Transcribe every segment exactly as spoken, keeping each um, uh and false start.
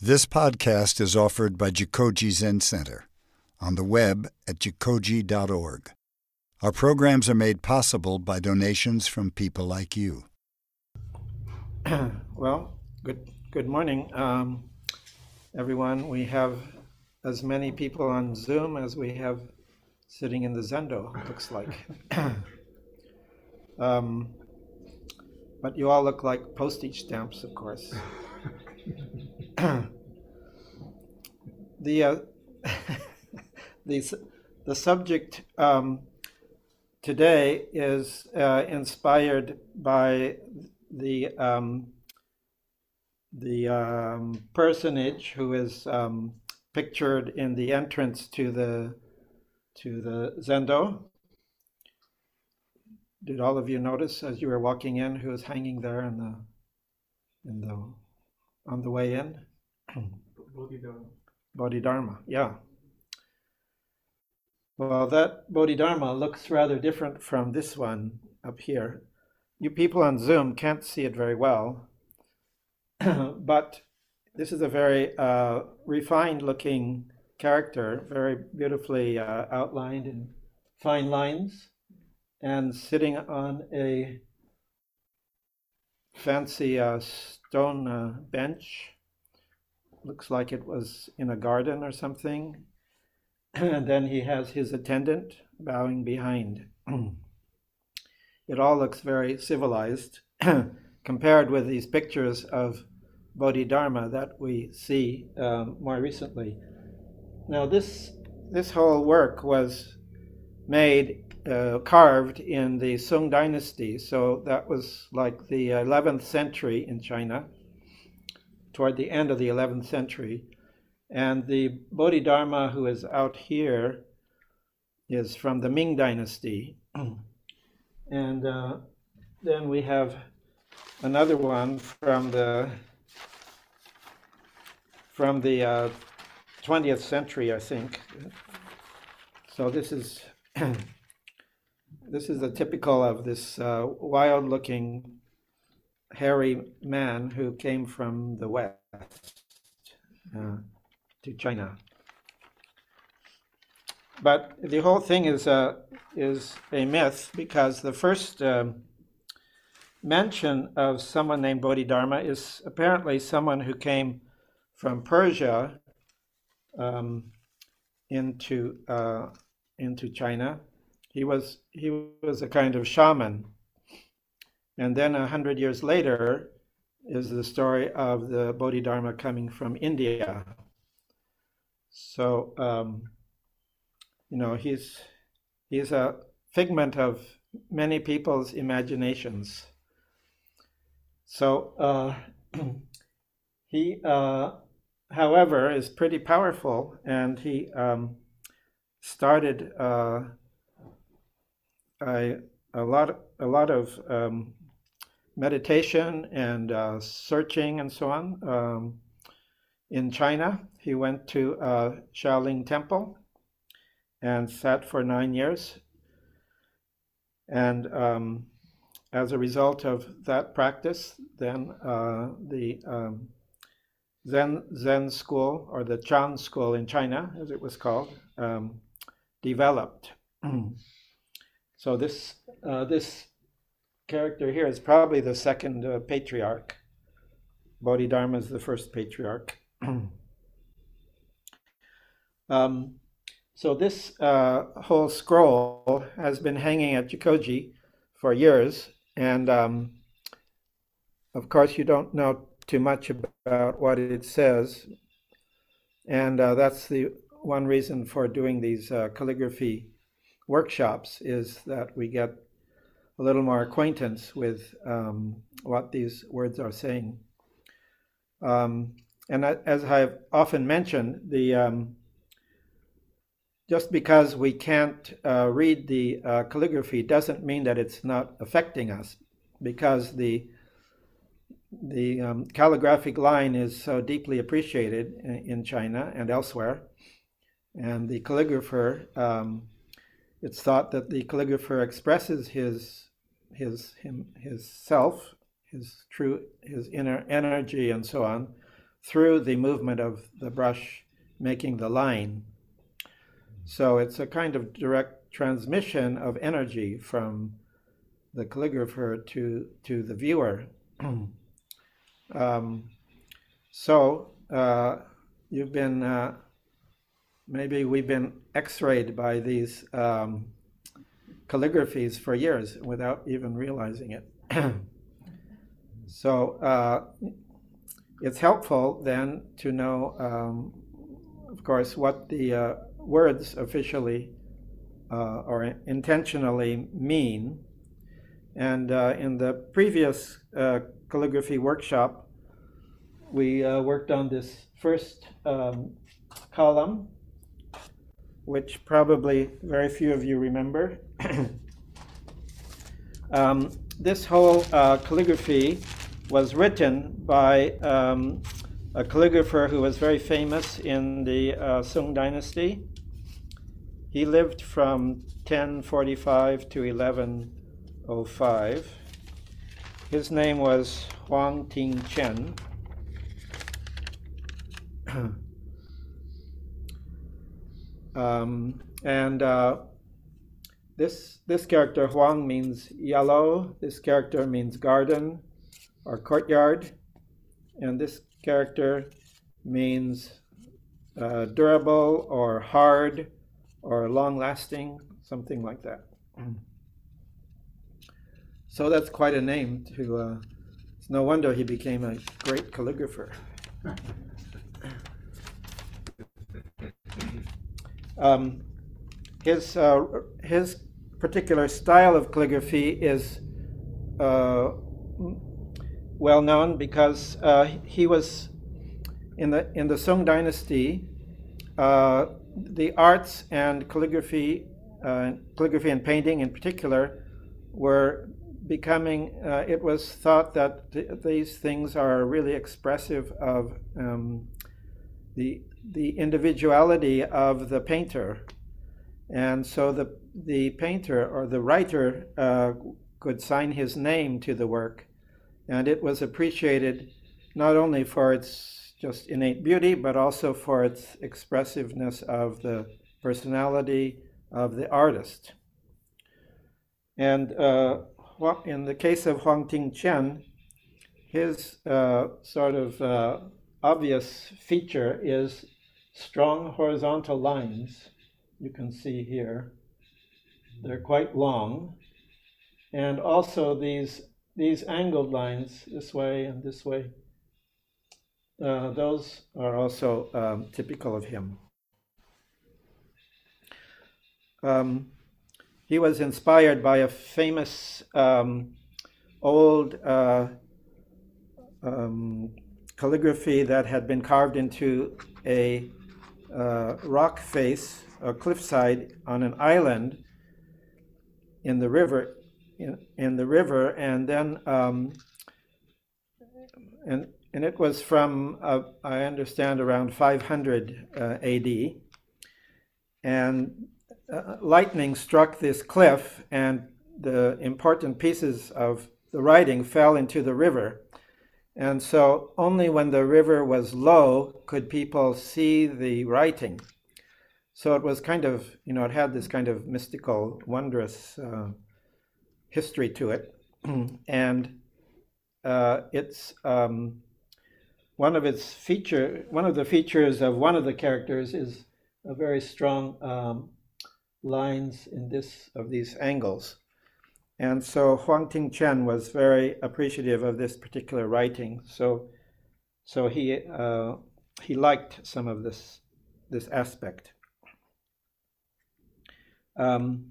This podcast is offered by Jikoji Zen Center on the web at jikoji dot org. Our programs are made possible by donations from people like you. Well, good good morning, um, everyone. We have as many people on Zoom as we have sitting in the Zendo, it looks like. um, but you all look like postage stamps, of course. the uh, the the subject um, today is uh, inspired by the um, the um, personage who is um, pictured in the entrance to the to the Zendo. Did all of you notice as you were walking in who was hanging there in the in the on the way in? Bodhidharma. Bodhidharma, yeah. Well, that Bodhidharma looks rather different from this one up here. You people on Zoom can't see it very well, but this is a very uh, refined looking character, very beautifully uh, outlined in fine lines, and sitting on a fancy uh, stone uh, bench. Looks like it was in a garden or something. And then he has his attendant bowing behind. It all looks very civilized compared with these pictures of Bodhidharma that we see um, more recently. Now, this this whole work was made, uh, carved in the Sung Dynasty, so that was like the eleventh century in China, toward the end of the eleventh century. And the Bodhidharma who is out here is from the Ming Dynasty. And uh, then we have another one from the from the uh, twentieth century, I think. So this is this is a typical of this uh, wild-looking, hairy man who came from the West uh, to China. But the whole thing is a is a myth, because the first um, mention of someone named Bodhidharma is apparently someone who came from Persia um, into uh, into China. He was he was a kind of shaman, and then a hundred years later is the story of the Bodhidharma coming from India. So um, you know he's he's a figment of many people's imaginations. So uh, he. Uh, however, is pretty powerful, and he um, started uh, a, a lot, a lot of um, meditation and uh, searching and so on. Um, in China, he went to uh, Shaolin Temple and sat for nine years. And um, as a result of that practice, then uh, the um, Zen Zen school, or the Chan school in China, as it was called, um, developed. So this uh, this character here is probably the second uh, patriarch. Bodhidharma is the first patriarch. um, so this uh, whole scroll has been hanging at Jikoji for years, and um, of course you don't know too much about what it says, and uh, that's the one reason for doing these uh, calligraphy workshops, is that we get a little more acquaintance with um, what these words are saying. Um, and as I've often mentioned, the um, just because we can't uh, read the uh, calligraphy doesn't mean that it's not affecting us, because the The um, calligraphic line is so deeply appreciated in, in China and elsewhere, and the calligrapher, um, it's thought that the calligrapher expresses his his him his self, his true his inner energy and so on, through the movement of the brush making the line. So it's a kind of direct transmission of energy from the calligrapher to, to the viewer. um, so uh, you've been, uh, maybe we've been x-rayed by these um, calligraphies for years without even realizing it. So uh, it's helpful then to know, um, of course, what the uh, words officially uh, or intentionally mean. And uh, in the previous uh, calligraphy workshop, we uh, worked on this first um, column, which probably very few of you remember. um, this whole uh, calligraphy was written by um, a calligrapher who was very famous in the uh, Sung dynasty. He lived from ten forty-five to eleven oh five. His name was Huang Ting-chen. um, and uh, this this character Huang means yellow. This character means garden or courtyard, and this character means uh, durable or hard or long-lasting, something like that. So that's quite a name to, uh, it's no wonder he became a great calligrapher. um, his, uh, his particular style of calligraphy is uh, well known because uh, he was in the in the Sung dynasty. Uh, the arts and calligraphy, uh, calligraphy and painting in particular, were becoming. Uh, it was thought that th- these things are really expressive of um, the the individuality of the painter, and so the the painter or the writer uh, could sign his name to the work. And it was appreciated not only for its just innate beauty, but also for its expressiveness of the personality of the artist. And uh, in the case of Huang Ting-chen, his uh, sort of uh, obvious feature is strong horizontal lines. You can see here. They're quite long. And also these These angled lines, this way and this way, uh, those are also um, typical of him. Um, he was inspired by a famous um, old uh, um, calligraphy that had been carved into a uh, rock face, a cliffside on an island in the river. In, in the river, and then um, and and it was from uh, I understand around five hundred uh, A D, and uh, lightning struck this cliff, and the important pieces of the writing fell into the river, and so only when the river was low could people see the writing. So it was kind of, you know, it had this kind of mystical, wondrous Uh, history to it, and uh, it's um, one of its feature. One of the features of one of the characters is a very strong um, lines in this of these angles, and so Huang Ting-chen was very appreciative of this particular writing. So, so he uh, he liked some of this this aspect. Um,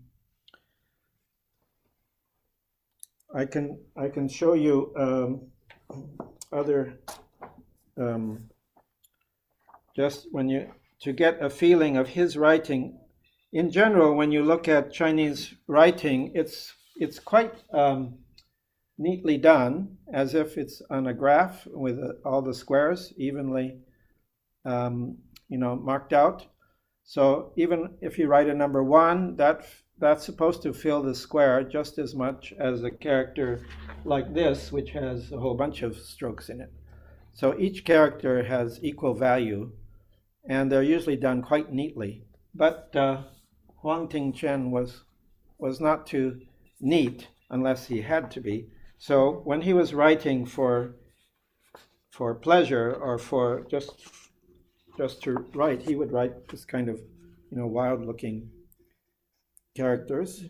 I can I can show you um, other um, just when you to get a feeling of his writing. In general, when you look at Chinese writing, it's it's quite um, neatly done, as if it's on a graph with uh, all the squares evenly, um, you know, marked out. So even if you write a number one, that that's supposed to fill the square just as much as a character like this, which has a whole bunch of strokes in it. So each character has equal value, and they're usually done quite neatly. But uh, Huang Tingchen was was not too neat unless he had to be. So when he was writing for for pleasure or for just just to write, he would write this kind of, you know, wild-looking characters.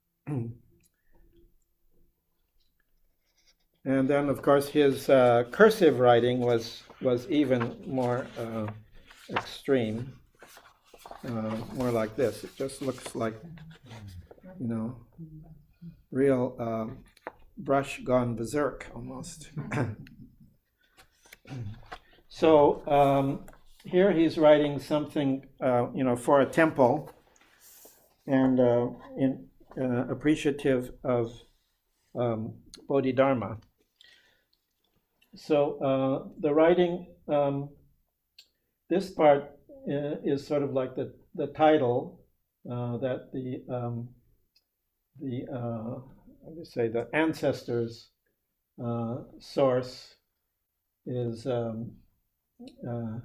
And then, of course, his uh, cursive writing was was even more uh, extreme, uh, more like this. It just looks like, you know, real uh, brush gone berserk almost. So um, here he's writing something, uh, you know, for a temple, and uh, in uh, appreciative of um, Bodhidharma. So uh, the writing, um, this part uh, is sort of like the the title uh, that the um, the uh, let me say the ancestors' uh, source is um, uh,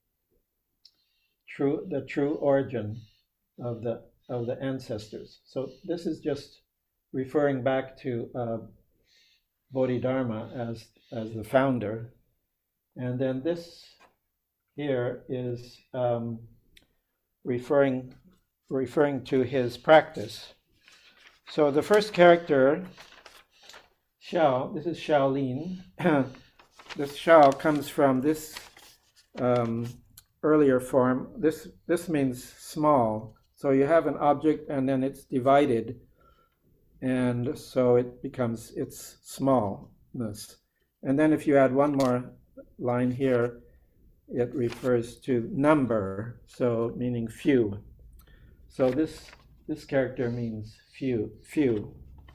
true the true origin of the of the ancestors. So this is just referring back to uh, Bodhidharma as as the founder, and then this here is um, referring referring to his practice. So the first character, Xiao, this is Shaolin. This Xiao comes from this um, earlier form. This this means small. So you have an object and then it's divided, and so it becomes its smallness. And then if you add one more line here, it refers to number, so meaning few. So this this character means few, few.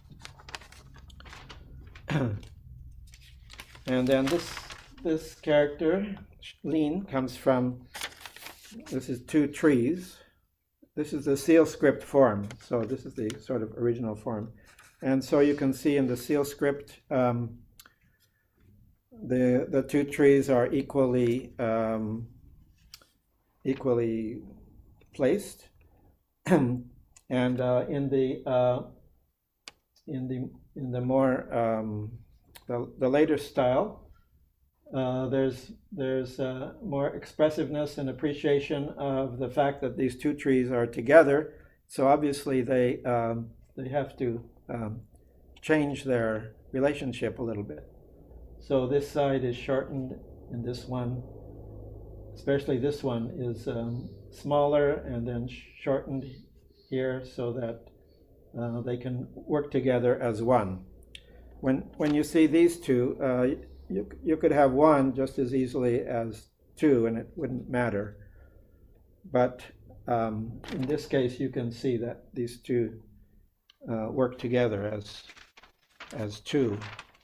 And then this this character, Lin, comes from, this is two trees. This is the seal script form, so this is the sort of original form. And so you can see in the seal script, um, the the two trees are equally um, equally placed, and uh, in the uh, in the in the more um, the, the later style, uh, there's there's uh, more expressiveness and appreciation of the fact that these two trees are together. So obviously they um, they have to um, change their relationship a little bit. So this side is shortened, and this one, especially this one, is um, smaller and then shortened here so that uh, they can work together as one. When when you see these two, uh, you you could have one just as easily as two, and it wouldn't matter. But um, in this case, you can see that these two uh, work together as as two.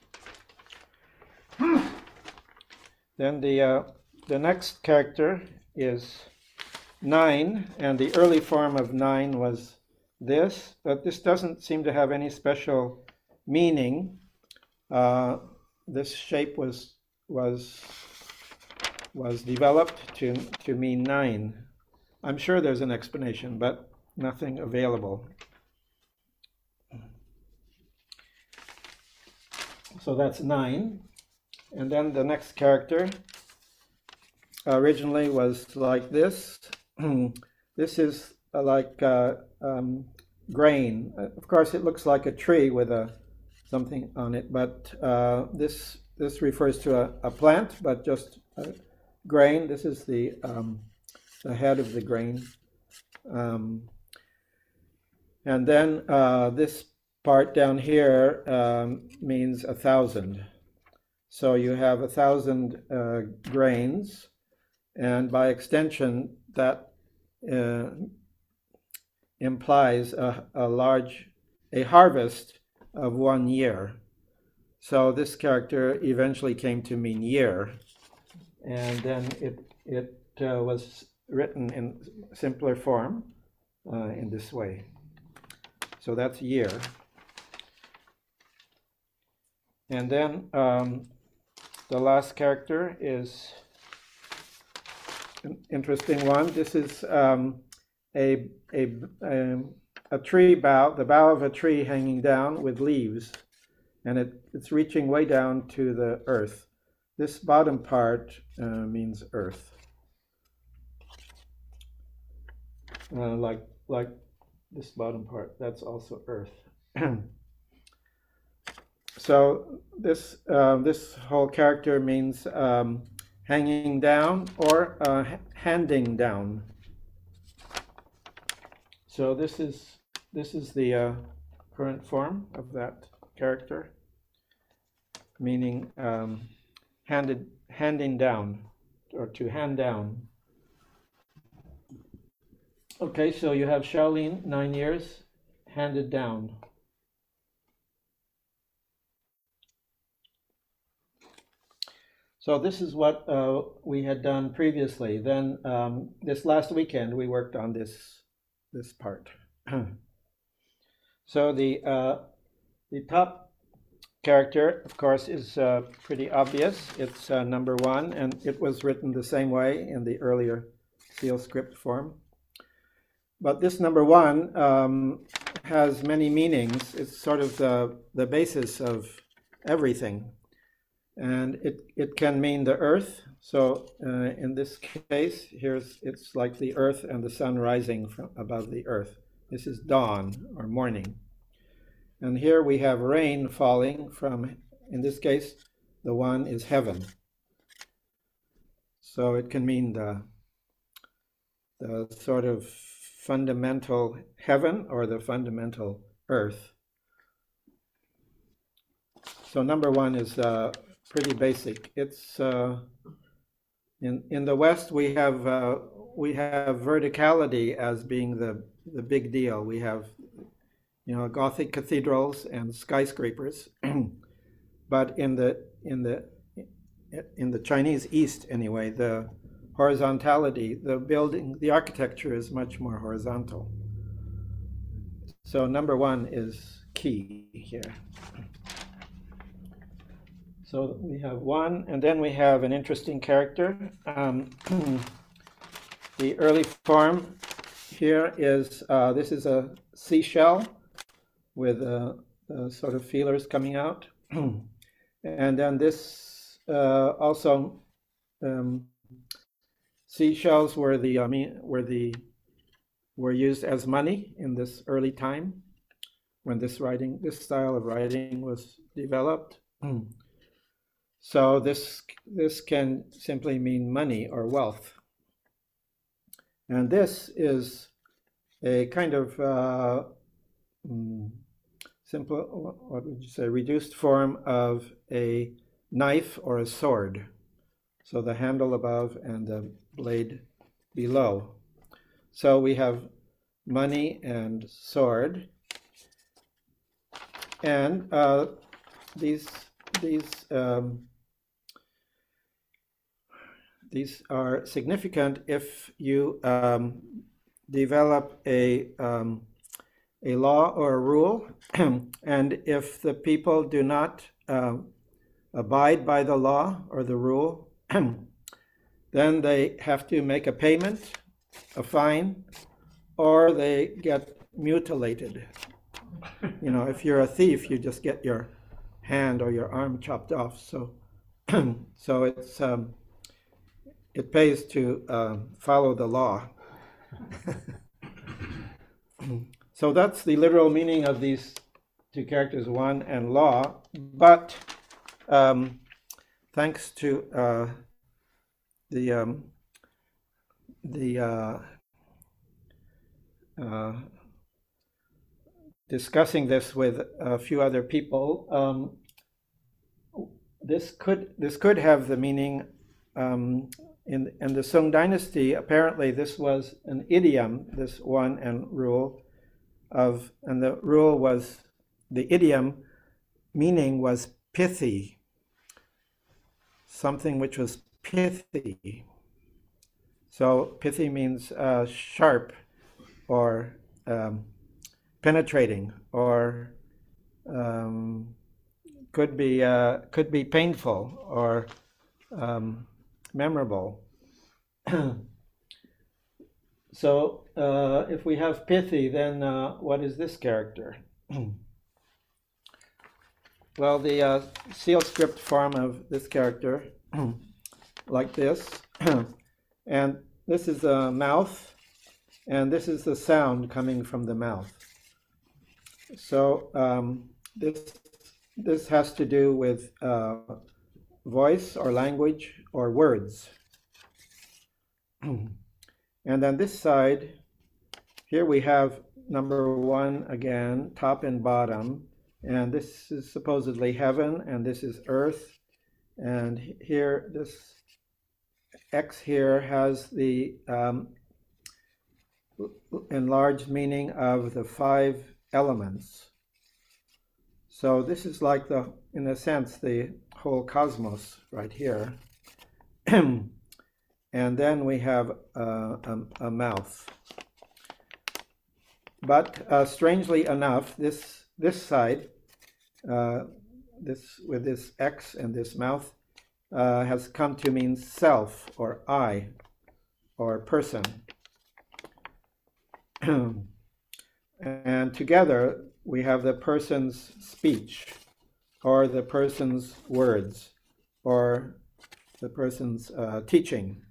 Then the uh, the next character is nine, and the early form of nine was this, but this doesn't seem to have any special meaning. Uh, this shape was was was developed to to mean nine. I'm sure there's an explanation, but nothing available. So that's nine. And then the next character originally was like this. This is uh, like uh, um, grain. Uh, of course, it looks like a tree with a something on it, but uh, this this refers to a, a plant, but just a grain. This is the um, the head of the grain, um, and then uh, this part down here um, means a thousand. So you have a thousand uh, grains, and by extension, that uh, implies a, a large, a harvest of one year. So this character eventually came to mean year, and then it it uh, was written in simpler form uh, in this way. So that's year. And then um, the last character is an interesting one. This is um, a, a, a, a tree bough, the bough of a tree hanging down with leaves, and it, it's reaching way down to the earth. This bottom part uh, means earth, uh, like like this bottom part. That's also earth. So this uh, this whole character means um, hanging down or uh, handing down. So this is this is the uh, current form of that character, meaning um, handed handing down or to hand down. Okay, so you have Shaolin, nine years, handed down. So this is what uh, we had done previously. Then um, this last weekend we worked on this this part. So the uh, the top character, of course, is uh, pretty obvious. It's uh, number one, and it was written the same way in the earlier seal script form. But this number one um, has many meanings. It's sort of the the basis of everything. And it, it can mean the earth. So uh, in this case, here's it's like the earth and the sun rising from above the earth. This is dawn or morning. And here we have rain falling from, in this case, the one is heaven. So it can mean the, the sort of fundamental heaven or the fundamental earth. So number one is uh, pretty basic. It's uh, in in the West we have uh, we have verticality as being the the big deal. We have, you know, Gothic cathedrals and skyscrapers, but in the in the in the Chinese East anyway, the horizontality, the building, the architecture is much more horizontal. So number one is key here. So we have one, and then we have an interesting character. Um, the early form here is, uh, this is a seashell with uh, uh, sort of feelers coming out. And then this uh, also, um, seashells were the, I mean, were the, were used as money in this early time when this writing, this style of writing was developed. So this this can simply mean money or wealth. And this is a kind of uh, simple, what would you say, reduced form of a knife or a sword. So the handle above and the blade below. So we have money and sword. And uh, these these um, These are significant if you um, develop a, um, a law or a rule, and if the people do not uh, abide by the law or the rule, then they have to make a payment, a fine, or they get mutilated. You know, if you're a thief, you just get your hand or your arm chopped off. So, so it's um, it pays to uh, follow the law. So that's the literal meaning of these two characters, one and law. But um, thanks to uh, the um, the uh, uh, discussing this with a few other people, um, this could this could have the meaning. Um, in, in the Sung Dynasty, apparently this was an idiom, this one and rule of, and the rule was, the idiom meaning was pithy, something which was pithy. So pithy means uh, sharp or um, penetrating, or um, could be uh, could be painful, or um, memorable. So uh, if we have pithy, then uh, what is this character? Well, the uh, seal script form of this character, like this, and this is a mouth, and this is the sound coming from the mouth. So um, this this has to do with uh, voice or language or words. And then this side, here we have number one again, top and bottom, and this is supposedly heaven, and this is earth, and here this X here has the um, enlarged meaning of the five elements. So this is like the, in a sense, the whole cosmos right here. And then we have uh, a, a mouth. But uh, strangely enough, this this side, uh, this with this X and this mouth, uh, has come to mean self or I or person. And together we have the person's speech or the person's words or the person's uh, teaching.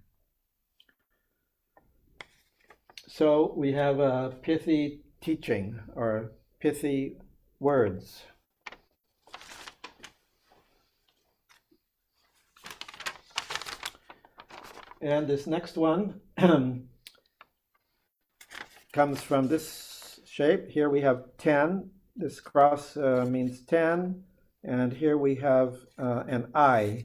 So we have a pithy teaching or pithy words. And this next one comes from this shape. Here we have ten. This cross uh, means ten. And here we have uh, an eye.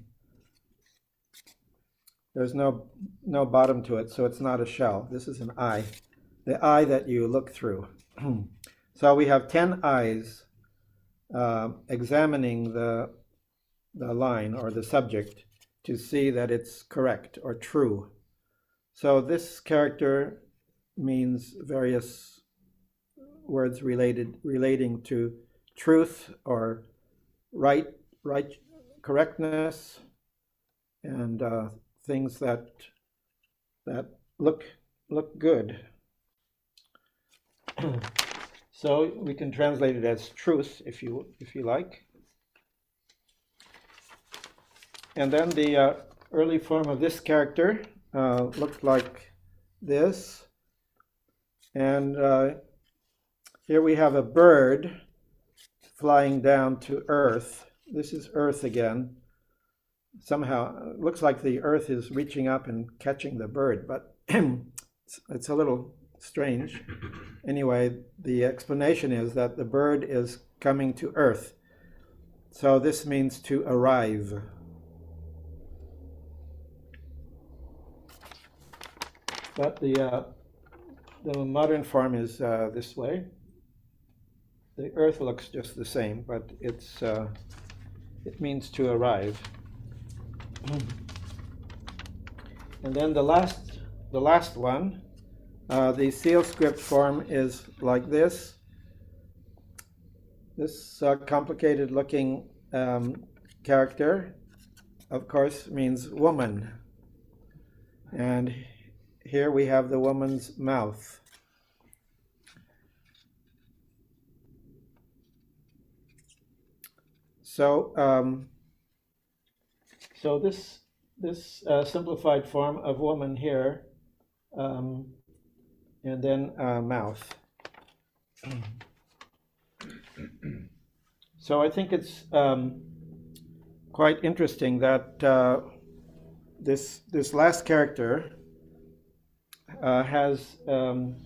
There's no no bottom to it, so it's not a shell. This is an eye, the eye that you look through. So we have ten eyes uh, examining the, the line or the subject to see that it's correct or true. So this character means various words related relating to truth or right, right correctness, and uh, things that that look look good. So we can translate it as truth if you if you like. And then the uh, early form of this character uh, looked like this. And uh, here we have a bird flying down to earth. This is earth again. Somehow it looks like the earth is reaching up and catching the bird, but it's, it's a little strange. Anyway, the explanation is that the bird is coming to earth. So this means to arrive. But the uh, the modern form is uh, this way. The earth looks just the same, but it's uh, it means to arrive. And then the last the last one, uh, the seal script form is like this. This uh, complicated looking um, character, of course, means woman. And here we have the woman's mouth. So, um, so this this uh, simplified form of woman here, um, and then uh, mouth. So I think it's um, quite interesting that uh, this this last character uh, has um,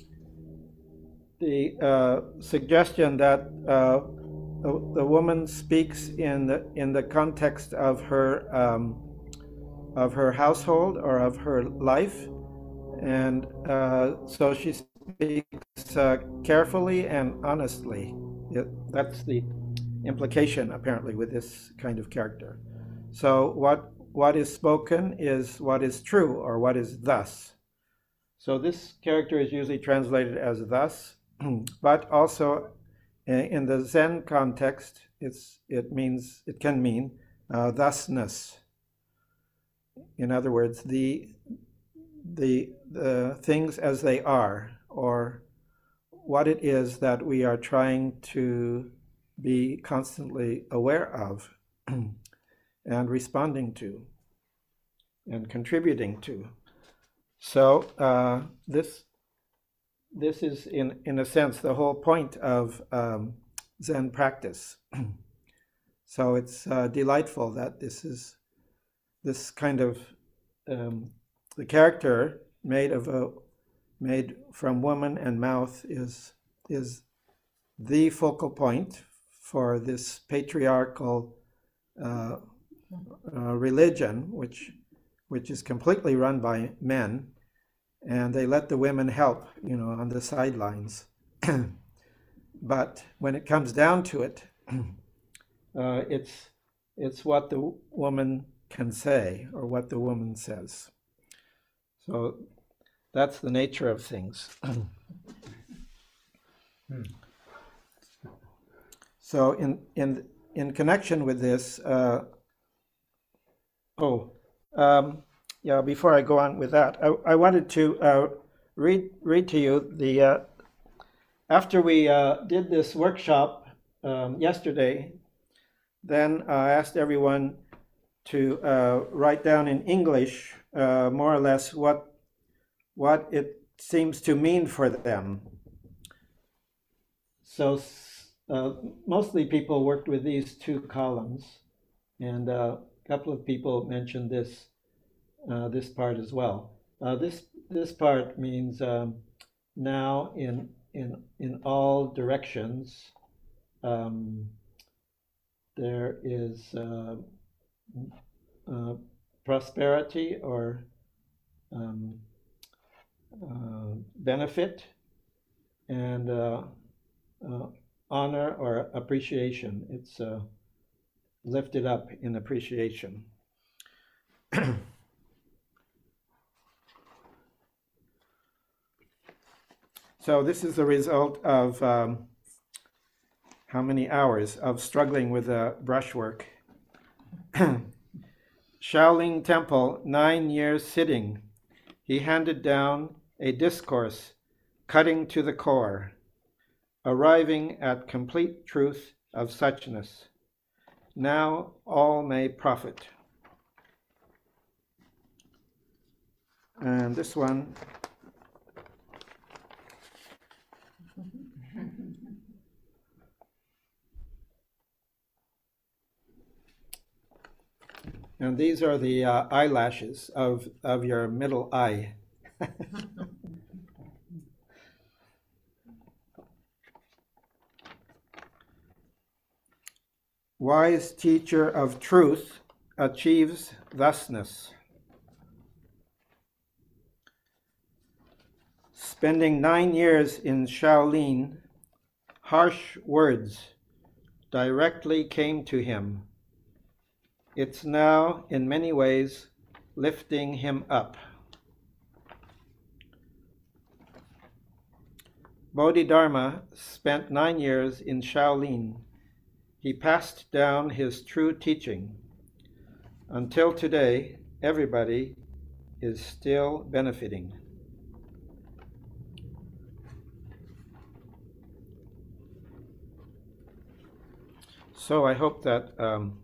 the uh, suggestion that uh, the, the woman speaks in the in the context of her um, of her household or of her life, and uh, so she speaks uh, carefully and honestly. It, that's the implication apparently with this kind of character. So what what is spoken is what is true or what is thus. So this character is usually translated as thus, but also in the Zen context, it's it means it can mean uh, thusness. in other words, the, the, the things as they are, or what it is that we are trying to be constantly aware of and responding to and contributing to. So uh, this this is in in a sense the whole point of um, Zen practice. So it's uh, delightful that this is this kind of um, the character made of a made from woman and mouth is is the focal point for this patriarchal uh, uh, religion, which which is completely run by men, and they let the women help, you know, on the sidelines. But when it comes down to it, uh, it's it's what the woman can say or what the woman says. So that's the nature of things. hmm. So in in in connection with this, uh, oh, um, yeah. Before I go on with that, I, I wanted to uh, read read to you the uh, after we uh, did this workshop um, yesterday. Then I asked everyone to uh, write down in English uh, more or less what what it seems to mean for them. So uh, mostly people worked with these two columns, and uh, a couple of people mentioned this uh, this part as well. Uh, this this part means um, now in in in all directions um, there is uh, uh, prosperity or um, uh, benefit and uh, uh, honor or appreciation. It's uh, lifted up in appreciation. So this is the result of um, how many hours of struggling with the brushwork. Shaolin Temple, nine years sitting. He handed down a discourse cutting to the core, arriving at complete truth of suchness. Now all may profit. And this one, and these are the uh, eyelashes of, of your middle eye. Wise teacher of truth achieves thusness. Spending nine years in Shaolin, harsh words directly came to him. It's now, in many ways, lifting him up. Bodhidharma spent nine years in Shaolin. He passed down his true teaching. Until today, everybody is still benefiting. So I hope that um,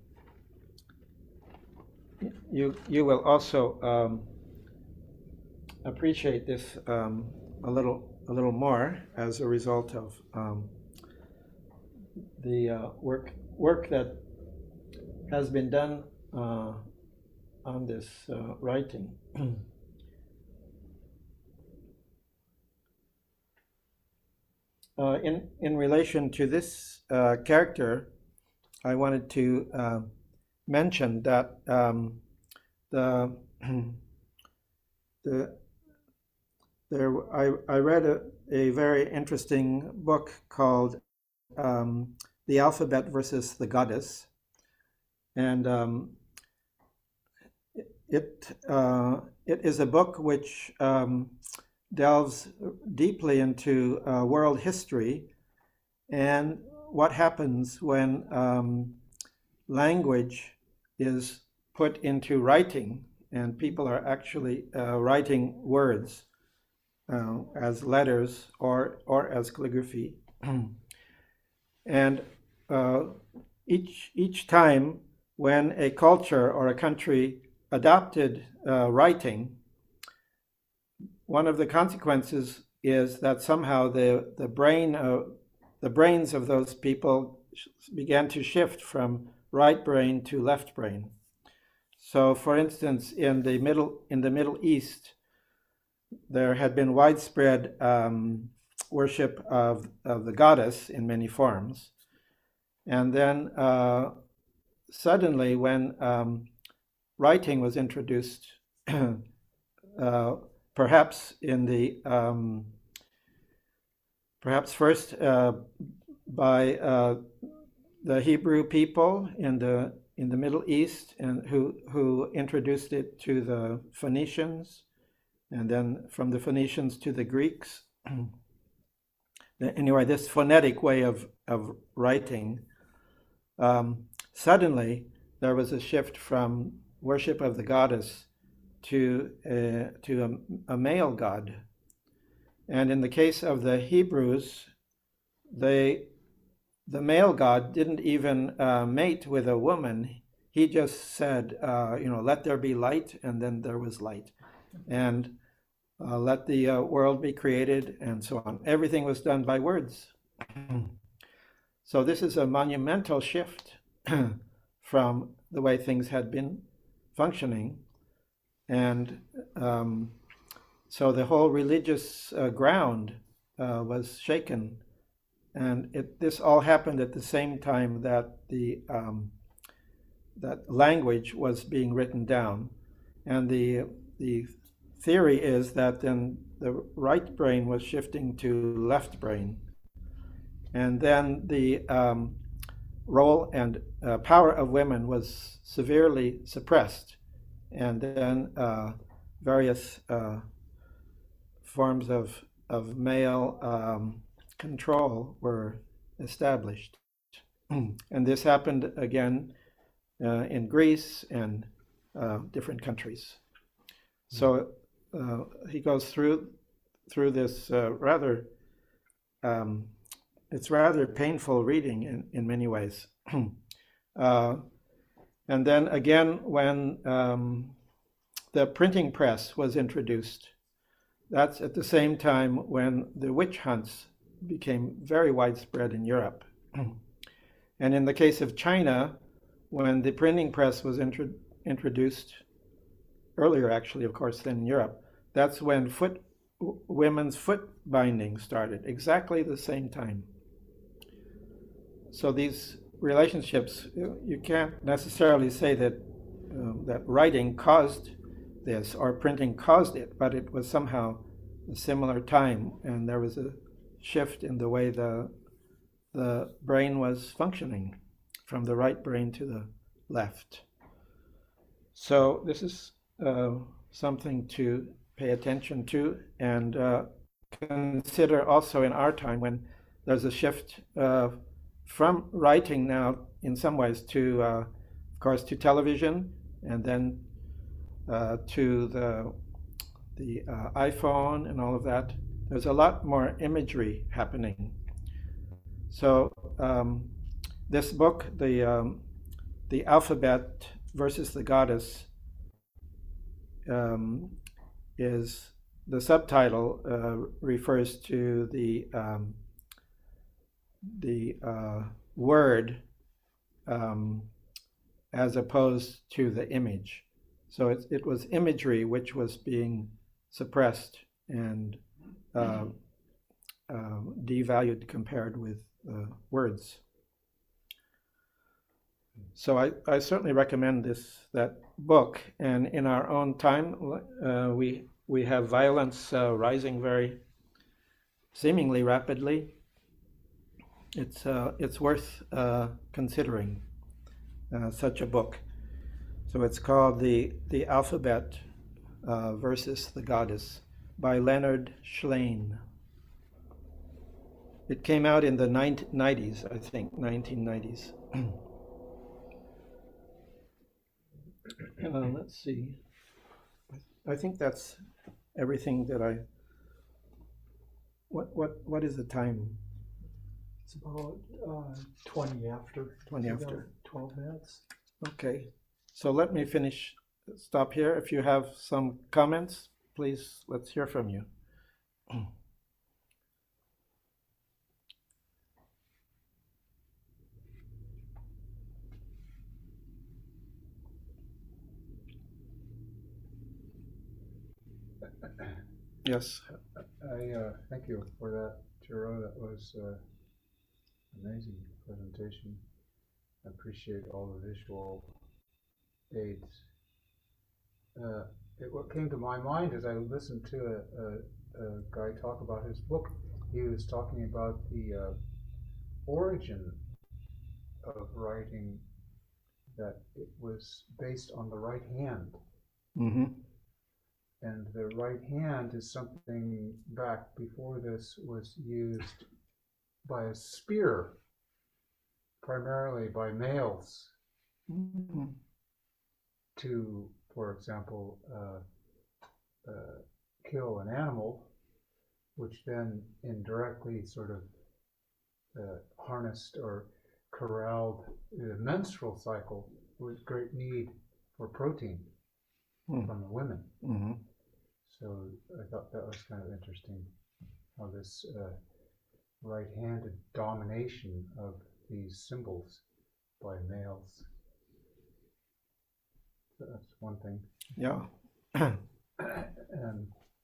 you you will also um, appreciate this um, a little a little more as a result of um, the uh, work work that has been done uh, on this uh, writing. uh, in in relation to this uh, character, I wanted to uh, mention that um, the the there I I read a, a very interesting book called um, The Alphabet versus the Goddess, and um, it uh, it is a book which um, delves deeply into uh, world history and what happens when um, language is put into writing and people are actually uh, writing words uh, as letters or, or as calligraphy. And uh, each, each time when a culture or a country adopted uh, writing, one of the consequences is that somehow the, the brain uh, the brains of those people began to shift from right brain to left brain. So, for instance, in the middle in the Middle East, there had been widespread um, worship of, of the goddess in many forms, and then uh, suddenly, when um, writing was introduced, uh, perhaps in the um, perhaps first uh, by uh, the Hebrew people in the in the Middle East, and who who introduced it to the Phoenicians, and then from the Phoenicians to the Greeks. Anyway, this phonetic way of of writing, um, suddenly there was a shift from worship of the goddess to uh, to a, a male god. And in the case of the Hebrews, they, the male god didn't even uh, mate with a woman. He just said, uh, you know, let there be light, and then there was light. And uh, let the uh, world be created, and so on. Everything was done by words. So this is a monumental shift from the way things had been functioning. And um, so the whole religious uh, ground uh, was shaken, and it, this all happened at the same time that the um, that language was being written down, and the the theory is that then the right brain was shifting to left brain, and then the um, role and uh, power of women was severely suppressed, and then uh, various uh, forms of, of male um, control were established. And this happened again uh, in Greece and uh, different countries. So uh, he goes through through this uh, rather, um, it's rather painful reading in, in many ways. uh, and then again, when um, the printing press was introduced, that's at the same time when the witch hunts became very widespread in Europe. And in the case of China, when the printing press was intro- introduced, earlier actually, of course, than in Europe, that's when foot w- women's foot binding started, exactly the same time. So these relationships, you, you can't necessarily say that um, that writing caused this or printing caused it, but it was somehow a similar time, and there was a shift in the way the the brain was functioning from the right brain to the left. So this is uh, something to pay attention to, and uh, consider also in our time when there's a shift uh, from writing now in some ways to, uh, of course, to television, and then uh, to the the uh, iPhone and all of that. There's a lot more imagery happening. So um, this book, the um, the alphabet versus the goddess, um, is the subtitle uh, refers to the um, the uh, word um, as opposed to the image. So it, it was imagery which was being suppressed and uh, uh, devalued compared with uh, words. So I, I certainly recommend this that book. And in our own time, uh, we we have violence uh, rising very seemingly rapidly. It's uh, it's worth uh, considering uh, such a book. So it's called the the Alphabet uh, versus the Goddess by Leonard Schlein. It came out in the nineties, I think, nineteen nineties. Uh, let's see. I think that's everything that I. What what what is the time? It's about uh, twenty after. twenty So after. about twelve minutes. Okay, so let me finish. Stop here. If you have some comments, please let's hear from you. Yes. I uh, thank you for that, Jiro. That was uh, amazing presentation. I appreciate all the visual aids. Uh, it, what came to my mind as I listened to a, a, a guy talk about his book, he was talking about the uh, origin of writing, that it was based on the right hand. Mm-hmm. And the right hand is something back before this was used by a spear, primarily by males, Mm-hmm. to, for example, uh, uh, kill an animal, which then indirectly sort of uh, harnessed or corralled the menstrual cycle with great need for protein Mm. from the women. Mm-hmm. So I thought that was kind of interesting, how this uh, right-handed domination of these symbols by males. So that's one thing. Yeah. And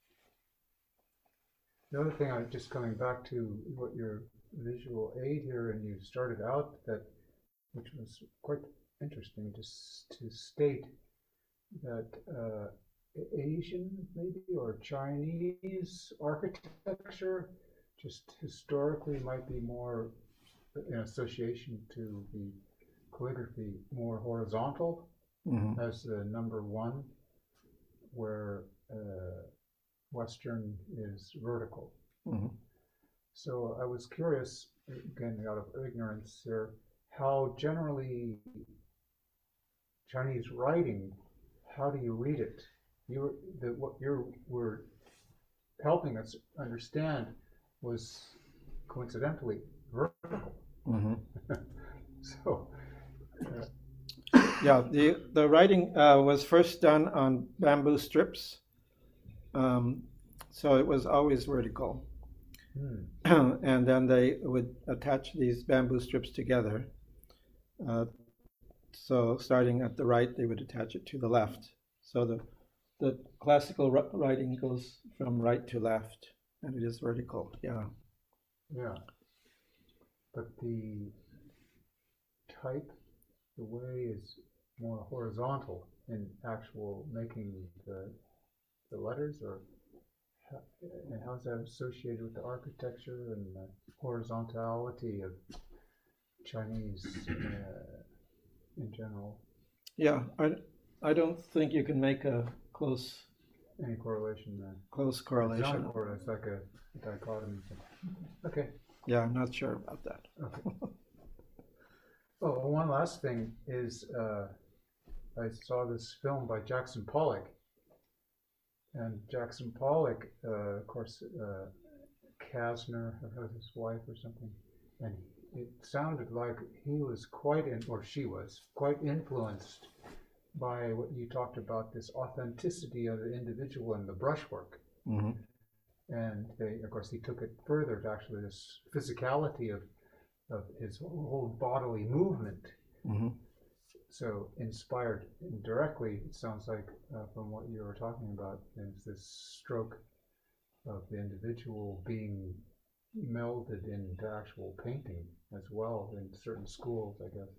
the other thing, I'm just coming back to what your visual aid here, and you started out that, which was quite interesting, just to state that uh, Asian, maybe, or Chinese architecture just historically might be more in association to the calligraphy more horizontal Mm-hmm. as the number one, where uh, Western is vertical. Mm-hmm. So I was curious, again, out of ignorance here, how generally Chinese writing, how do you read it? You, the, what you were helping us understand was coincidentally vertical. Mm-hmm. So, uh, Yeah, the the writing uh, was first done on bamboo strips, um, so it was always vertical. hmm, And then they would attach these bamboo strips together. Uh, so starting at the right, they would attach it to the left. So the the classical ri- writing goes from right to left, and it is vertical. Yeah. yeah. But the type, the way is more horizontal in actual making the the letters, or how, and how's that associated with the architecture and the horizontality of Chinese uh, in general? Yeah. I, I don't think you can make a close Any correlation there? close It's correlation. not, or it's like a dichotomy. Okay. Yeah, I'm not sure about that. Okay. Oh, one last thing is, uh, I saw this film by Jackson Pollock, and Jackson Pollock, uh, of course, uh, Kasner, that was his wife or something, and it sounded like he was quite, in, or she was quite influenced by what you talked about, this authenticity of the individual and the brushwork. Mm-hmm. And they, of course, he took it further to actually this physicality of of his whole bodily movement. Mm-hmm. So inspired indirectly, it sounds like, uh, from what you were talking about, is this stroke of the individual being melded into actual painting as well in certain schools, I guess.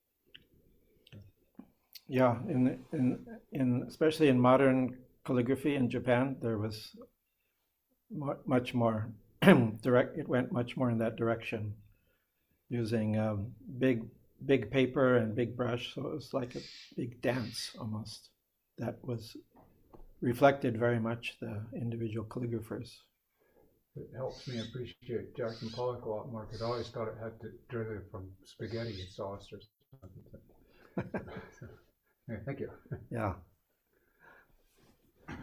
Yeah, in in in especially in modern calligraphy in Japan, there was mu- much more direct. It went much more in that direction, using um, big big paper and big brush. So it was like a big dance almost. That was reflected very much the individual calligraphers. It helps me appreciate Jackson Pollock a lot more, because I always thought it had to derive from spaghetti and sauce or something. So, yeah, thank you. Yeah.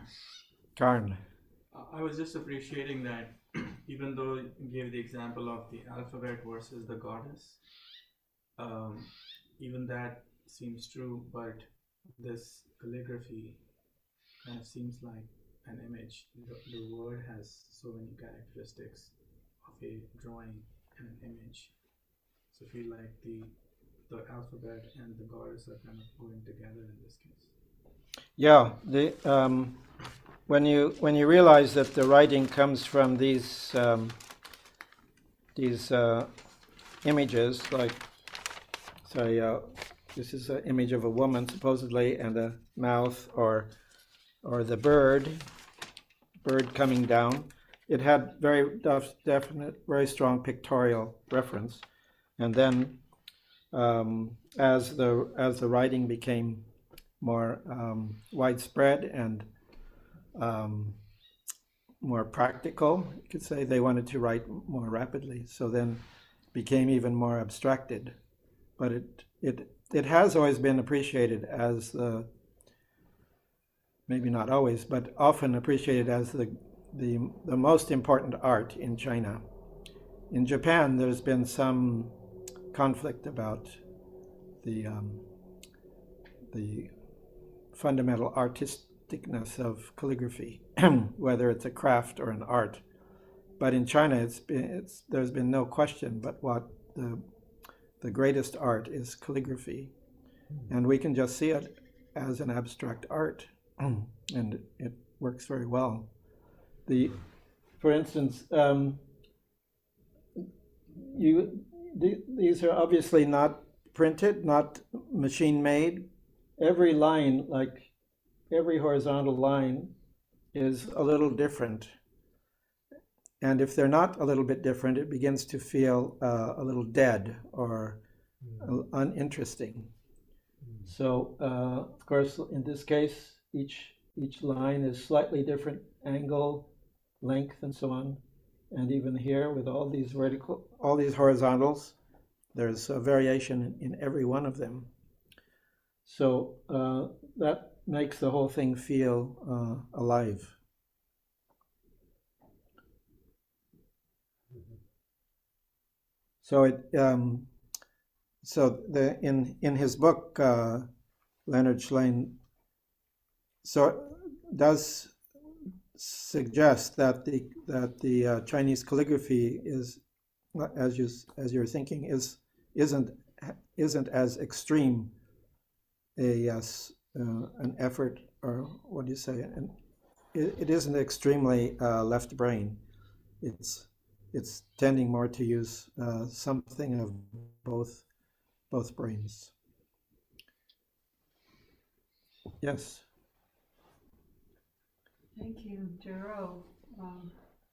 Karn. I was just appreciating that even though you gave the example of the alphabet versus the goddess, um, even that seems true, but this calligraphy kind of seems like an image. The, the word has so many characteristics of a drawing and an image. So I feel like the the alphabet and the goddess are kind of going together in this case. Yeah, the um, when you when you realize that the writing comes from these um, these uh, images, like say uh, this is an image of a woman supposedly, and a mouth, or or the bird, bird coming down. It had very def- definite, very strong pictorial reference, and then um, as the as the writing became more um, widespread and um, more practical, you could say they wanted to write more rapidly. So then became even more abstracted. But it it it has always been appreciated as the, maybe not always, but often appreciated as the the the most important art in China. In Japan, there's been some conflict about the um, the fundamental artisticness of calligraphy, whether it's a craft or an art. But in China, it's been, it's, there's been no question but what the, the greatest art is calligraphy. And we can just see it as an abstract art, and it works very well. The, for instance, um, you th- these are obviously not printed, not machine made. Every line, like every horizontal line, is a little different. And if they're not a little bit different, it begins to feel uh, a little dead or mm. uninteresting. Mm. So, uh, of course, in this case, each each line is slightly different angle, length, and so on. And even here, with all these vertical, all these horizontals, there's a variation in, in every one of them. So uh, that makes the whole thing feel uh, alive. So it, um, so the in in his book, uh, Leonard Shlain so does suggest that the that the uh, Chinese calligraphy is, as you as you're thinking, is isn't isn't as extreme a uh, uh, an effort, or what do you say? And it, it isn't extremely uh, left brain. It's it's tending more to use uh, something of both both brains. Yes. Thank you, Jiro, um,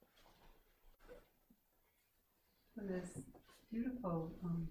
for this beautiful, um,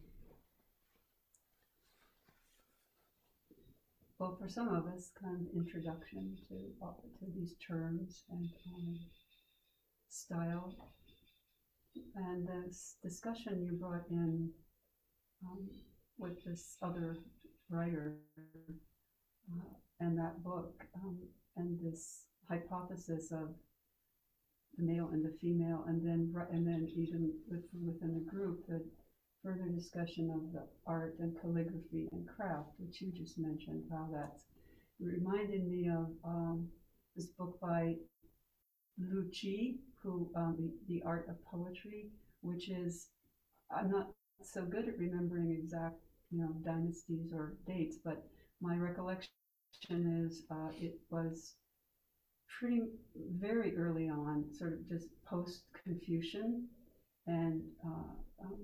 well, for some of us, kind of introduction to uh, to these terms and um, style. And this discussion you brought in um, with this other writer uh, and that book um, and this hypothesis of the male and the female, and then and then even with, within the group, the further discussion of the art and calligraphy and craft, which you just mentioned, how that's reminded me of um, this book by Lu Qi, who um, the, the Art of Poetry, which is, I'm not so good at remembering exact, you know, dynasties or dates, but my recollection is uh, it was pretty very early on, sort of just post-Confucian, and uh, um,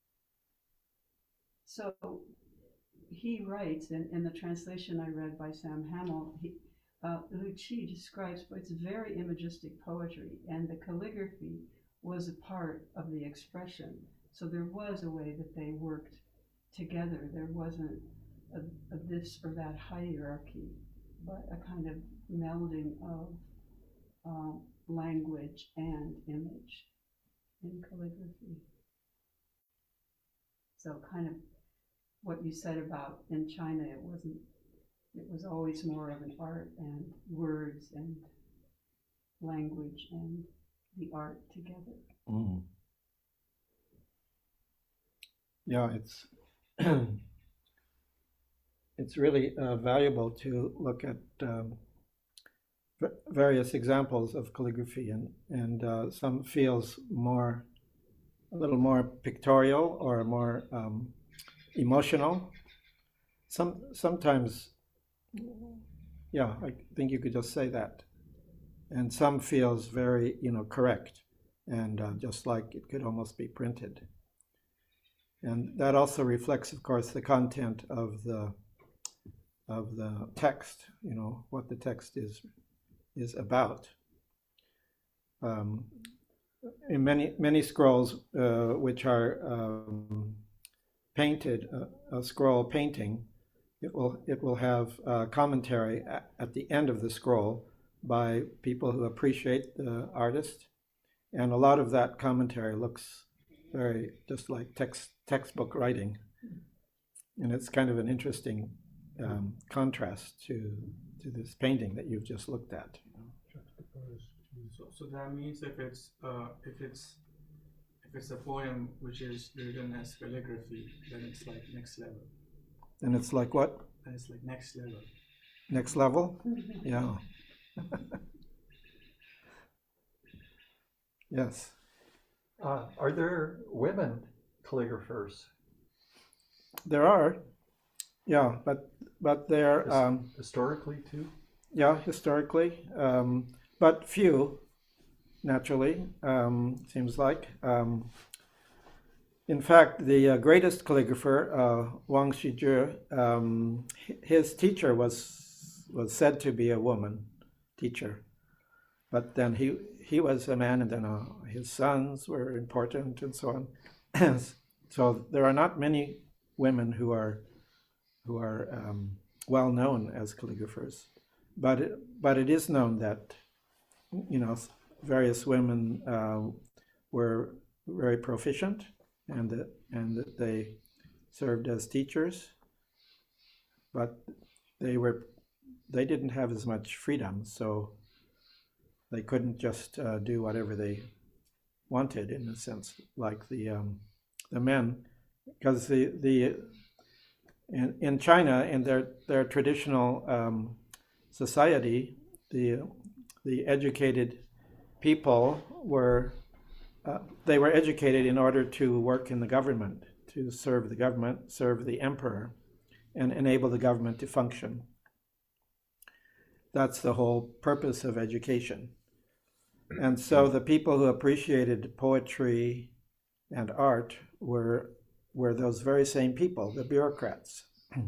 so he writes, in, in the translation I read by Sam Hamill, he, uh, Lu Qi describes it's very imagistic poetry, and the calligraphy was a part of the expression. So there was a way that they worked together. There wasn't a, a this or that hierarchy, but a kind of melding of uh, language and image in calligraphy. So kind of what you said about in China, it wasn't, it was always more of an art and words and language and the art together. Mm. Yeah, it's it's really uh, valuable to look at um, v- various examples of calligraphy, and and uh, some feels more a little more pictorial or more um, emotional. Some sometimes, yeah, I think you could just say that. And some feels very, you know, correct, and uh, just like it could almost be printed. And that also reflects, of course, the content of the of the text. You know, what the text is is about. Um, in many many scrolls, uh, which are um, painted, uh, a scroll painting, it will it will have uh, commentary at, at the end of the scroll by people who appreciate the artist, and a lot of that commentary looks very just like text textbook writing, and it's kind of an interesting um, contrast to to this painting that you've just looked at. So, so that means if it's uh, if it's if it's a poem which is written as calligraphy, then it's like next level. And it's like what? Then it's like next level. Next level? Yeah. Yes. Uh, are there women calligraphers? There are. Yeah, but but they're His- um, historically too? yeah, historically, um, but few, naturally, um, seems like. Um, in fact, the uh, greatest calligrapher, uh, Wang Shizhi, um, h- his teacher was was said to be a woman teacher, but then he he was a man, and then uh, his sons were important, and so on. So there are not many women who are who are um, well known as calligraphers, but it, but it is known that, you know, various women uh, were very proficient, and that and that they served as teachers, but they were they didn't have as much freedom, so they couldn't just uh, do whatever they wanted, in a sense, like the um, the men, because the the in, in China, in their their traditional um, society, the the educated people were uh, they were educated in order to work in the government, to serve the government, serve the emperor, and enable the government to function. That's the whole purpose of education. And so the people who appreciated poetry and art were were those very same people, the bureaucrats.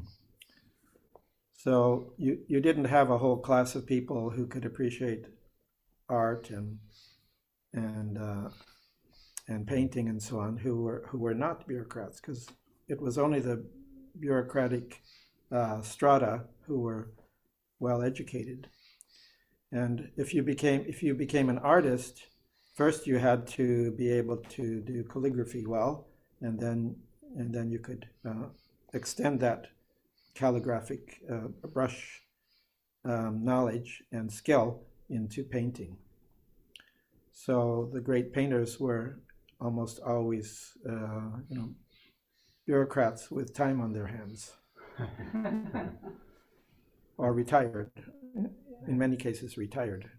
So you, you didn't have a whole class of people who could appreciate art and and uh, and painting and so on who were who were not bureaucrats, because it was only the bureaucratic uh, strata who were well educated. And if you became if you became an artist, first you had to be able to do calligraphy well, and then and then you could uh, extend that calligraphic uh, brush um, knowledge and skill into painting. So the great painters were almost always, uh, you know, bureaucrats with time on their hands, or retired. In many cases, retired.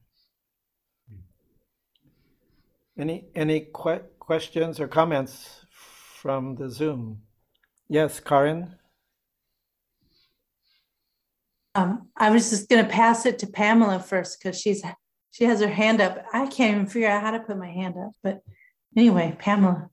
Any any que- questions or comments from the Zoom? Yes, Karin. Um, I was just going to pass it to Pamela first because she's she has her hand up. I can't even figure out how to put my hand up. But anyway, Pamela.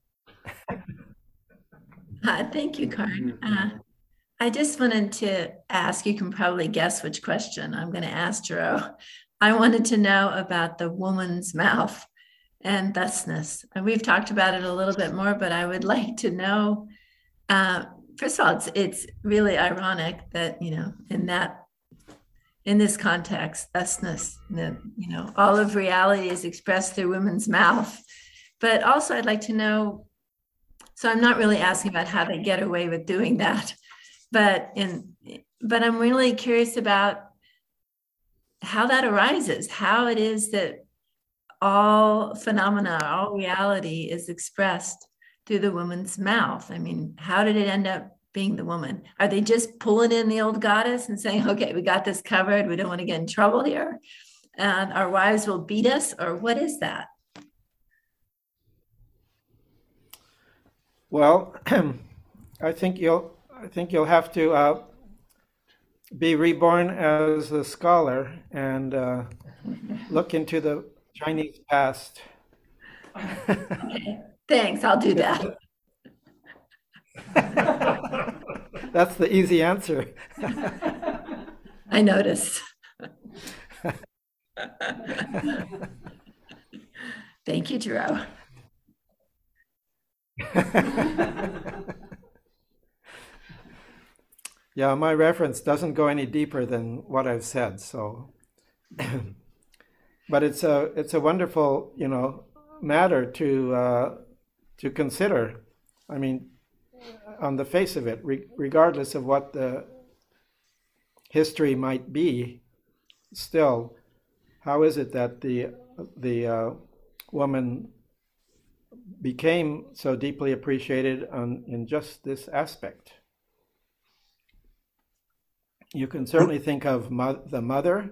Uh, thank you, Karin. Uh, I just wanted to ask, you can probably guess which question I'm going to ask Gero. I wanted to know about the woman's mouth and thusness. And we've talked about it a little bit more, but I would like to know, uh, first of all, it's, it's really ironic that, you know, in that, in this context, thusness, the, you know, all of reality is expressed through women's mouth. But also I'd like to know, so I'm not really asking about how they get away with doing that, but in, but I'm really curious about how that arises, how it is that all phenomena, all reality is expressed through the woman's mouth. I mean, how did it end up being the woman? Are they just pulling in the old goddess and saying, okay, we got this covered, we don't want to get in trouble here, and our wives will beat us? Or what is that? Well, I think you'll I think you'll have to uh, be reborn as a scholar and uh, look into the Chinese past. Okay, thanks, I'll do that. That's the easy answer. I noticed. Thank you, Drew. Yeah, my reference doesn't go any deeper than what I've said, so but it's a it's a wonderful, you know, matter to uh, to consider. I mean, on the face of it, re- regardless of what the history might be, still, how is it that the the uh, woman became so deeply appreciated on, in just this aspect? You can certainly think of mo- the mother,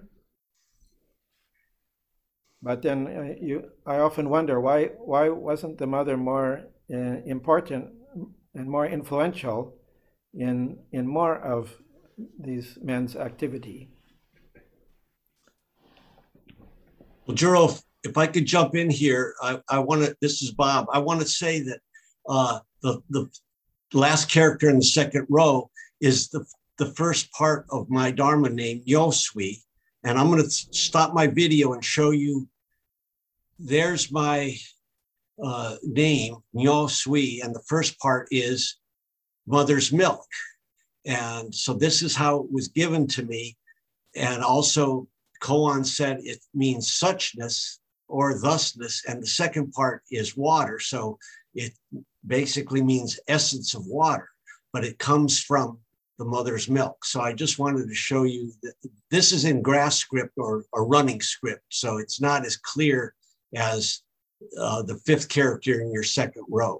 but then uh, you, I often wonder why why wasn't the mother more uh, important and more influential in in more of these men's activity? Well, Juro, if, if I could jump in here, I, I want to, this is Bob. I want to say that uh, the, the last character in the second row is the, the first part of my Dharma name, Yosui. And I'm going to stop my video and show you, there's my uh, name, Yosui, and the first part is mother's milk. And so this is how it was given to me. And also, Koan said it means suchness or thusness, and the second part is water. So it basically means essence of water, but it comes from the mother's milk. So I just wanted to show you that this is in grass script or, or running script. So it's not as clear as uh, the fifth character in your second row.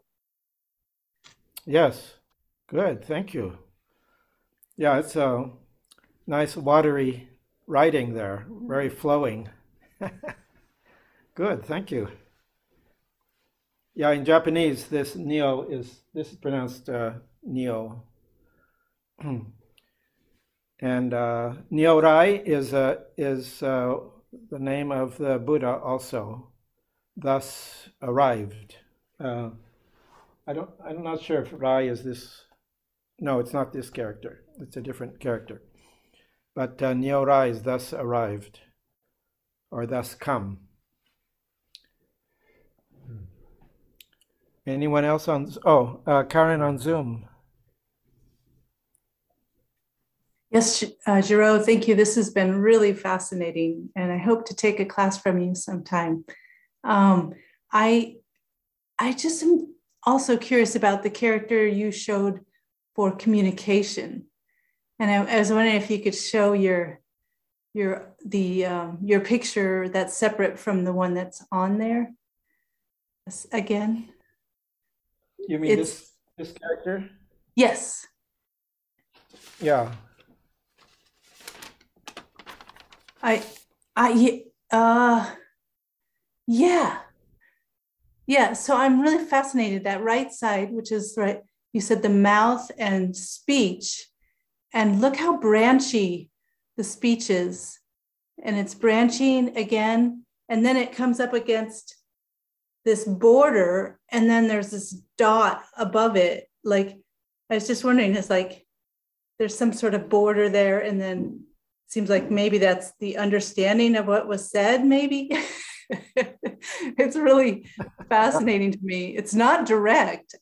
Yes, good, thank you. Yeah, it's a nice watery writing there, very flowing. Good, thank you. Yeah, in Japanese, this neo is, this is pronounced uh, neo. And uh, Nyorai is, uh, is uh, the name of the Buddha also, thus arrived. Uh, I don't, I'm not sure if Rai is this, no, it's not this character, it's a different character. But uh, Nyorai is thus arrived, or thus come. Anyone else on, oh, uh, Karen on Zoom. Yes, uh, Juro, thank you. This has been really fascinating, and I hope to take a class from you sometime. Um, I, I just am also curious about the character you showed for communication. And I, I was wondering if you could show your your the um, your picture that's separate from the one that's on there again. You mean It's, this this character? yes. Yeah. I I uh yeah. Yeah. So I'm really fascinated. That right side, which is right, you said the mouth and speech. And look how branchy the speech is. And it's branching again. And then it comes up against this border. And then there's this dot above it. Like, I was just wondering, it's like there's some sort of border there. And then it seems like maybe that's the understanding of what was said, maybe. It's really fascinating to me. It's not direct.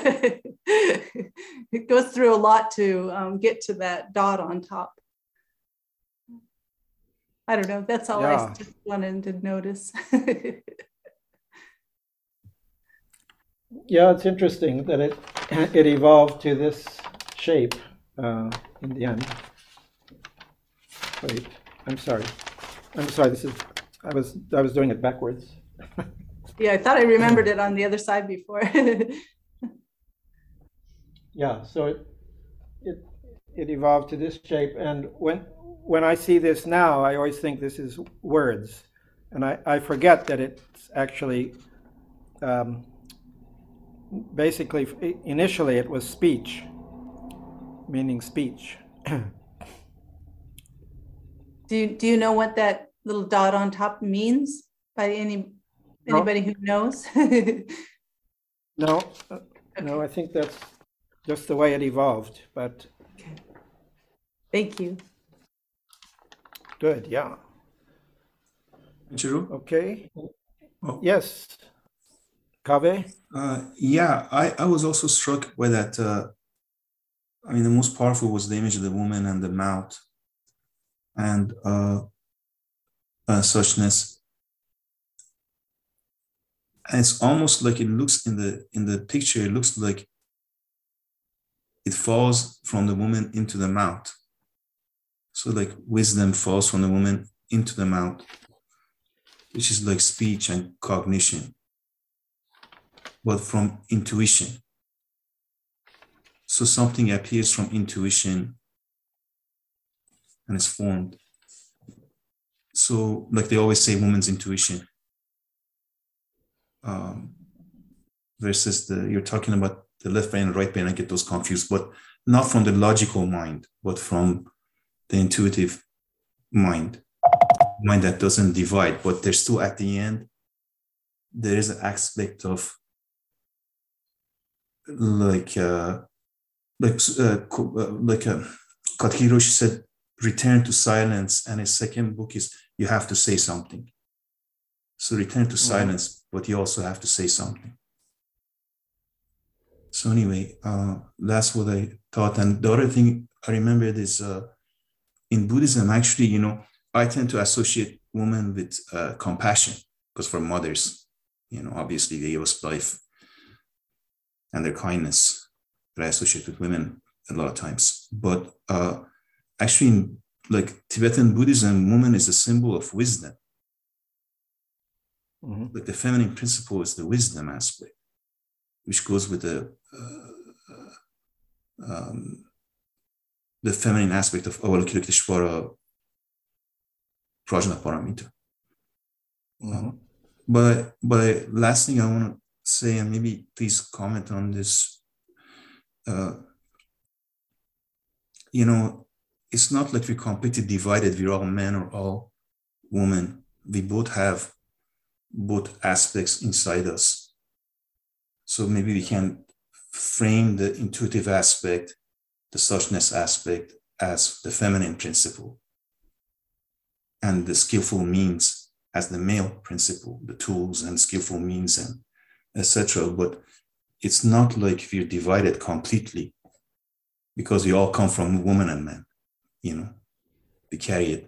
It goes through a lot to um, get to that dot on top. I don't know. That's all Yeah. I just wanted to notice. Yeah, it's interesting that it it evolved to this shape uh, in the end. Wait, I'm sorry. I'm sorry. This is I was I was doing it backwards. Yeah, I thought I remembered it on the other side before. Yeah, so it, it, it evolved to this shape. And when, when I see this now, I always think this is words. And I, I forget that it's actually, um, basically, initially it was speech, meaning speech. Do you, do you know what that little dot on top means by any, No. anybody who knows? No, uh, no, I think that's just the way it evolved, but Okay. Thank you. good, yeah. Michiru? Okay, Oh, yes. Kaveh? uh, yeah, I, I was also struck by that. Uh, I mean, the most powerful was the image of the woman and the mouth and uh, uh, suchness. And it's almost like it looks in the in the picture, it looks like it falls from the woman into the mouth. So like wisdom falls from the woman into the mouth, which is like speech and cognition, but from intuition. So something appears from intuition and is formed. So like they always say, woman's intuition. Um, versus the, you're talking about the left brain and right brain, I get those confused, but not from the logical mind, but from the intuitive mind, mind that doesn't divide, but there's still at the end, there is an aspect of like, uh, like, uh, like uh, Katsuhiro said, return to silence. And his second book is, you have to say something. So return to silence, mm-hmm. but you also have to say something. So anyway, uh, that's what I thought. And the other thing I remembered is uh, in Buddhism, actually, you know, I tend to associate women with uh, compassion, because for mothers, you know, obviously they give us life and their kindness that I associate with women a lot of times. But uh, actually, in like Tibetan Buddhism, woman is a symbol of wisdom. Mm-hmm. Like the feminine principle is the wisdom aspect, which goes with the uh, um, the feminine aspect of Avalokiteshvara Prajnaparamita. Mm-hmm. Um, but but last thing I want to say, and maybe please comment on this. Uh, you know, it's not like we're completely divided. We're all men or all women. We both have both aspects inside us. So maybe we can frame the intuitive aspect, the suchness aspect, as the feminine principle, and the skillful means as the male principle, the tools and skillful means and et cetera. But it's not like we're divided completely, because we all come from woman and man, you know, we carry it.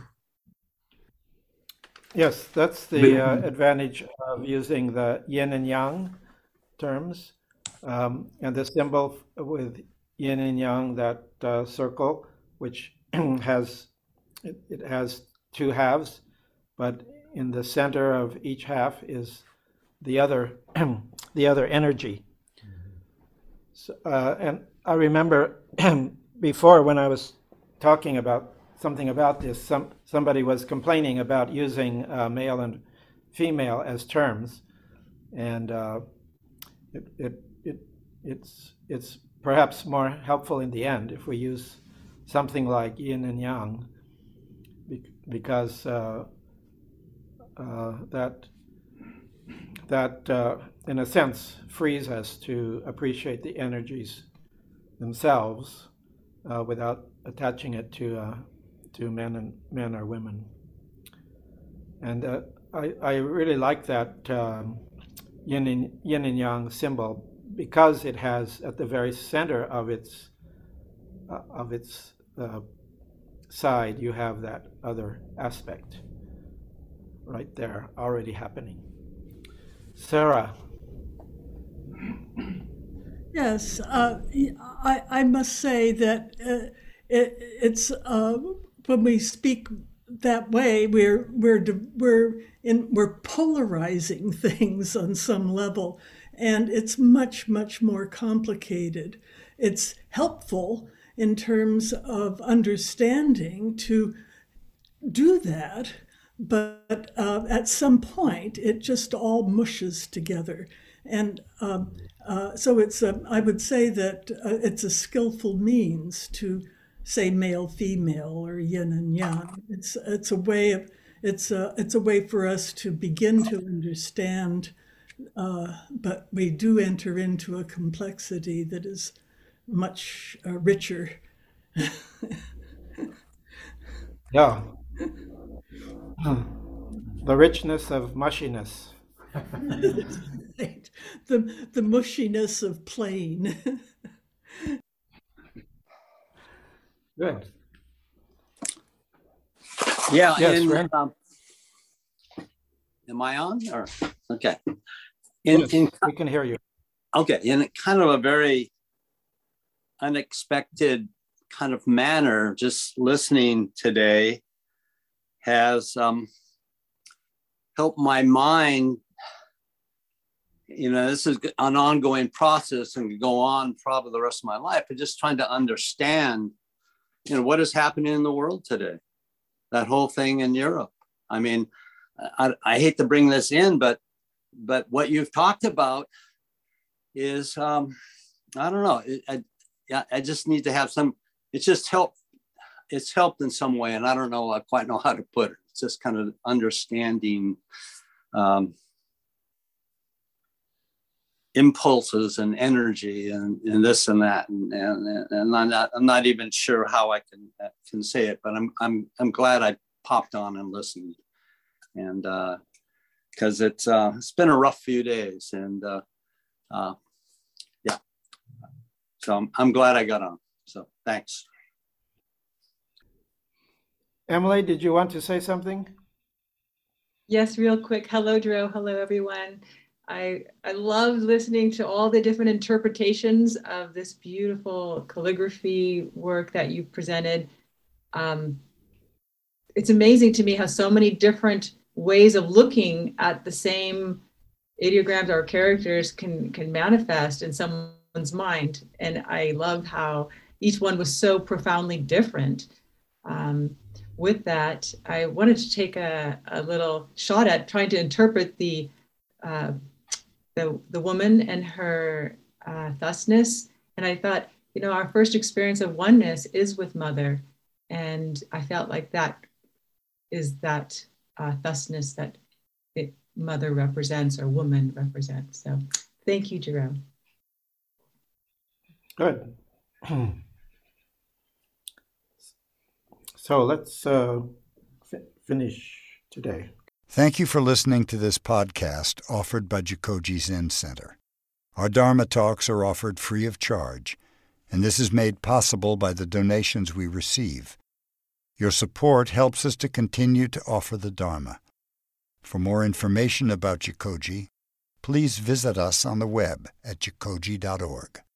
Yes, that's the uh, advantage of using the yin and yang terms, um, and the symbol with yin and yang, that uh, circle, which has it, it has two halves, but in the center of each half is the other the other energy. So, uh, and I remember before, when I was talking about something about this, some somebody was complaining about using uh, male and female as terms, and uh, it, it it it's it's perhaps more helpful in the end if we use something like yin and yang, because uh, uh, that that uh, in a sense frees us to appreciate the energies themselves uh, without attaching it to uh, to men and men or women. And uh, I, I really like that um, yin and, yin and yang symbol, because it has at the very center of its uh, of its uh, side, you have that other aspect right there already happening. Sarah. Yes, uh, I, I must say that uh, it, it's uh, when we speak that way we're we're we're in we're polarizing things on some level, and it's much much more complicated. It's helpful in terms of understanding to do that, but uh, at some point it just all mushes together. And um, uh, so it's a, I would say that uh, it's a skillful means to say male, female, or yin and yang. It's it's a way of it's a it's a way for us to begin to understand, uh, but we do enter into a complexity that is much uh, richer. Yeah. The richness of mushiness. Right. The the mushiness of plain. Good. Yeah. Yes, in, Ren? um, am I on? Or okay. In, Yes, in we can hear you. okay, in kind of a very unexpected kind of manner, just listening today has um, helped my mind. You know, this is an ongoing process and go on probably the rest of my life, but just trying to understand, you know, what is happening in the world today, that whole thing in Europe. I mean, I, I hate to bring this in, but but what you've talked about is, um, I don't know, I, I, I just need to have some, it's just help, it's helped in some way, and I don't know, I quite know how to put it. It's just kind of understanding um, impulses and energy and, and this and that, and, and, and I'm not I'm not even sure how I can can say it, but I'm I'm I'm glad I popped on and listened, and because uh, it's uh, it's been a rough few days, and uh, uh, yeah, so I'm I'm glad I got on. So thanks. Emily, did you want to say something? Yes, real quick. Hello, Drew. Hello, everyone. I, I love listening to all the different interpretations of this beautiful calligraphy work that you presented. Um, it's amazing to me how so many different ways of looking at the same ideograms or characters can, can manifest in someone's mind. And I love how each one was so profoundly different. Um, with that, I wanted to take a, a little shot at trying to interpret the uh, the, the woman and her uh, thusness. And I thought, you know, our first experience of oneness is with Mother. And I felt like that is that uh, thusness that it, Mother represents or woman represents. So thank you, Jerome. Good. So let's uh, fi- finish today. Thank you for listening to this podcast offered by Jikoji Zen Center. Our Dharma talks are offered free of charge, and this is made possible by the donations we receive. Your support helps us to continue to offer the Dharma. For more information about Jikoji, please visit us on the web at jikoji dot org.